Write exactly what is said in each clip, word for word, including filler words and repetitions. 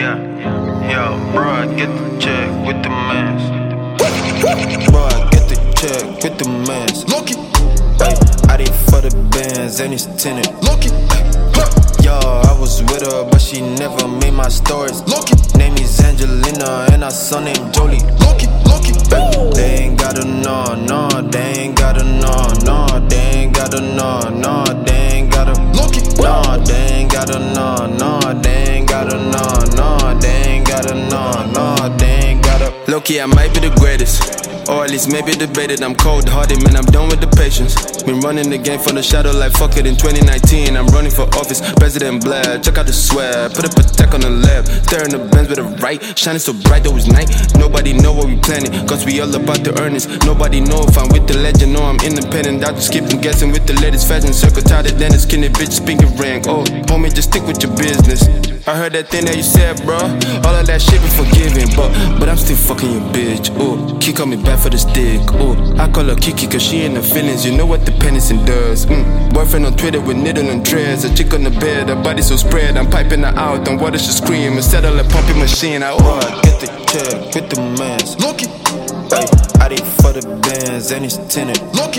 Yeah, yo, bro, get the check with the mans. Bro, get the check with the mans. Loki, ay, I did for the bands and it's tenant. Loki, yo, I was with her, but she never made my stories. Loki, name is Angelina and her son named Jolie. Loki, Loki, ay, they ain't gotta know, no, they ain't gotta know, no, they ain't gotta know, no, they ain't gotta. Loki, no, they ain't gotta know, no, they ain't gotta know, no, they ain't gotta know, no, they ain't gotta. Low-key, I might be the greatest, or at least maybe debated. I'm cold-hearted, man, I'm done with the patience. Been running the game from the shadow like fuck it in twenty nineteen. I'm running for office, President Blair. Check out the swag, put a protect on the left. Staring the Benz with a right, shining so bright though it's night. Nobody know what we planning, cause we all about the earnings. Nobody know if I'm with the legend or I'm independent. I just keep on guessing with the latest fashion. Circle tighter than a skinny bitch, speaking rank. Oh, homie, just stick with your business. I heard that thing that you said, bro. All of that shit be forgiven, but but I'm still fucking your bitch. Ooh, keep coming back for the stick. Ooh, I call her Kiki cause she in the feelings. You know what the penicillin does. Mm. Boyfriend on Twitter with needle and dreads. A chick on the bed, her body so spread. I'm piping her out, and water should scream instead of a pumping machine. I Bro, get the check with the mans. Loki, ay, I did for the bands and it's tenant. Loki,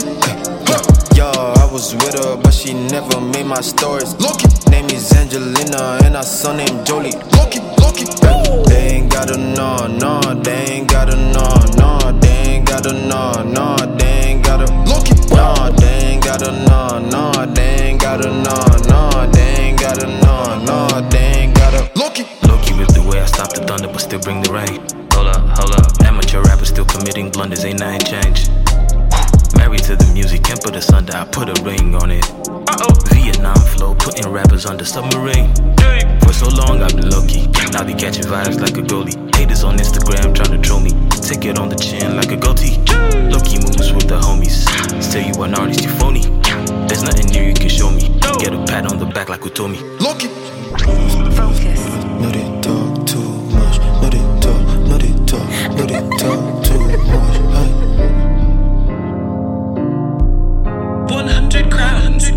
yo, I was with her, but she never made my stories. Loki, name is Angelina and her son named Jolie. Loki, Loki, ay, they ain't gotta know, no, they ain't gotta know, no, they ain't gotta know, no, they ain't gotta. Loki, no, they ain't gotta know, no, they ain't gotta know, no, they ain't gotta know, no, they ain't gotta. Loki, Loki with the way I stop the thunder, but still bring the rain. Hold up, hold up, amateur rappers still committing blunders, ain't nothing changed. Married to the music, can't put us under, I put a ring on it. Uh-oh. Vietnam flow, putting rappers under submarine. For so long I've been low-key, now they catching vibes like a goalie. Haters on Instagram trying to troll me, take it on the chin like a goatee. Low-key moves with the homies, still you an artist, you phony. There's nothing new you can show me, get a pat on the back like Utomi. Loki, Focus. no they talk too much, no they talk, no they talk, no they talk too much. Ay. one hundred crowns.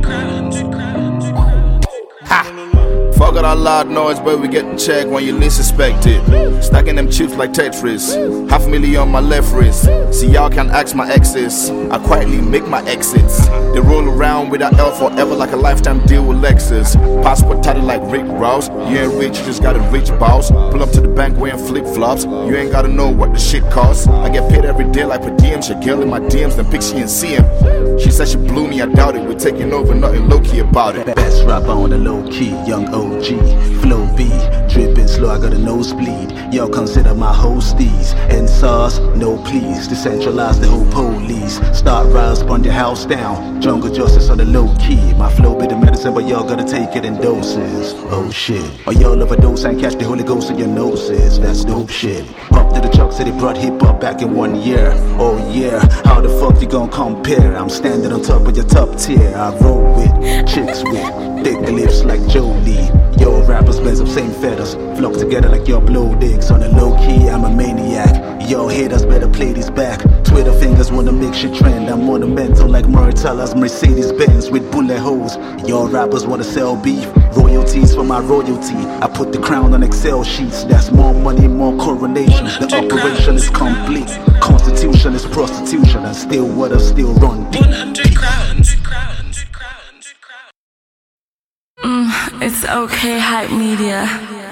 Fuck all that loud noise, but we get the check when you least suspect it. Stacking them chips like Tetris, half a million on my left wrist. See y'all can ask my exes, I quietly make my exits. They roll around with that L forever like a lifetime deal with Lexus. Passport tatted like Rick Ross, you ain't rich, you just got a rich boss. Pull up to the bank wearing flip flops, you ain't gotta know what the shit costs. I get paid every day like per diem, she girl in my D Ms, then pick she and see him. She said she blew me, I doubt it, we're taking over, nothing low-key about it. Best rapper on the low-key, young O G, flow B, dripping slow, I got a nosebleed. Yo, consider my hosties, and sauce, no please. Decentralize the whole police, start rise, burn the house down. Jungle justice on the low-key, my flow be the medicine, but y'all gotta take it in doses. Oh shit, or y'all overdose and catch the Holy Ghost in your noses, that's dope shit. Up to the Chuck City, brought hip-hop back in one year. Oh yeah, how the fuck you gon' compare? I'm standing on top of your top tier. I roll with chicks with thick lips like Jolie. Yo, rappers blends up same feathers, flock together like your blow dicks. On the low key, I'm a maniac. Yo, haters better play this back. Twitter fingers wanna make shit trend. I'm monumental like Murtala's Mercedes Benz with bullet holes. Yo, rappers wanna sell beef, royalties for my royalty. I put the crown on Excel sheets. That's more money, more coronations. The operation is complete. Constitution is prostitution, and still what I still run deep. one hundred crowns. Mm, it's okay, hype media.